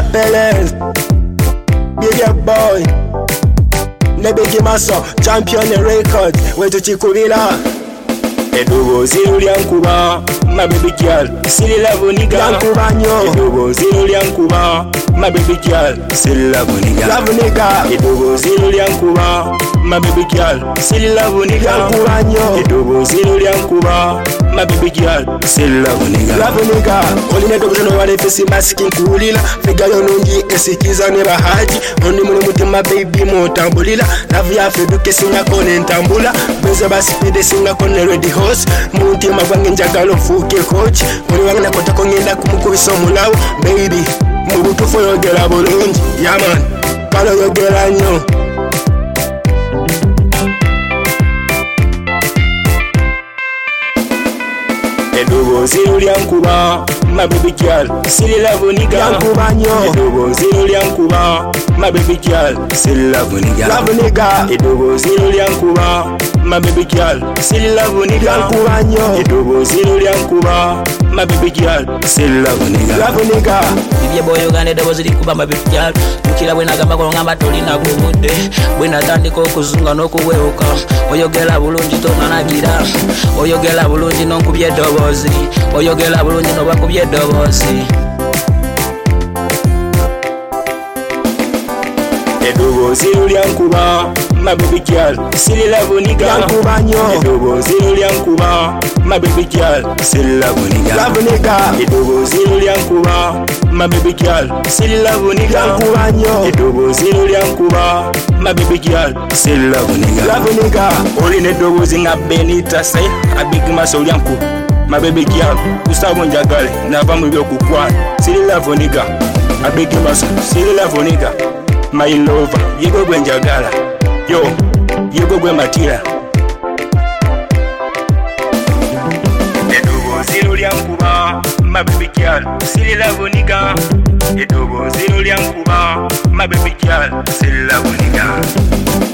Pelez, big boy. Nebegi maso, champion record. Wetu chikubila. Edogo zero liankuba, my baby girl. Silly love nigga. Yankuba nyo. Edogo zero liankuba, my baby girl. Silly love nigga. Love nigga. Edogo zero liankuba, my baby girl. Silly love nigga. Yankuba nyo. Edogo zero liankuba, my baby girl. Silly love nigga. Love nigga. Oline dogo no wale fesi masking kulila. Figa yonungi esikiza ne bahaji. Oni mune mutima baby motambulila. Love ya feduke singa kone ntambula. Benza basi pide singa kone ready horse. Mutima gwange njagalo fuke coach. Muri wange nakota kongenda kumukubisa omulawo. Baby, mubutufu yogera bulungi. Yeah man, kalo yogera nyo. Edogo zero liankuba, my baby girl. Silly love nigga. Yankuba nyo. Edogo zero liankuba, my baby girl. Silly love nigga. Love nigga. Edogo zero liankuba, my baby girl. Silly love nigga. Yankuba nyo. Edogo zero liankuba, my baby girl. Silly love nigga. Love nigga. Ibye boy ugane dobo ziri kuba my baby girl. Mukira bwe nagamba ko ngamba tolina gumude. Bwe natandika okuzunga n'okuweuka. Oyogera bulungi tonanagira. Oyogera bulungi n'onkubye dobozi. Oyogera bulungi n'obakubye dobozi. Edogo zero liankuba, my baby girl. Silly love nigga. Yankuba nyo. Edogo zero liankuba, my baby girl. Silly love nigga. Love nigga. Edogo zero liankuba, my baby girl. Silly love nigga. Yankuba nyo. Edogo zero liankuba, my baby girl. Silly love nigga. Love nigga. Oline dogo zinga benita say a big muscle yanku. My baby girl, Gustavo njagale nava mu byo kukwana. Silly love nigga. A big muscle. Silly love nigga. My lover, yego gwe njagala. Yo, yego gwe matira. Edogo zero liankuba, my baby girl. Silly love nigga. Edogo zero liankuba, my baby girl. Silly love nigga.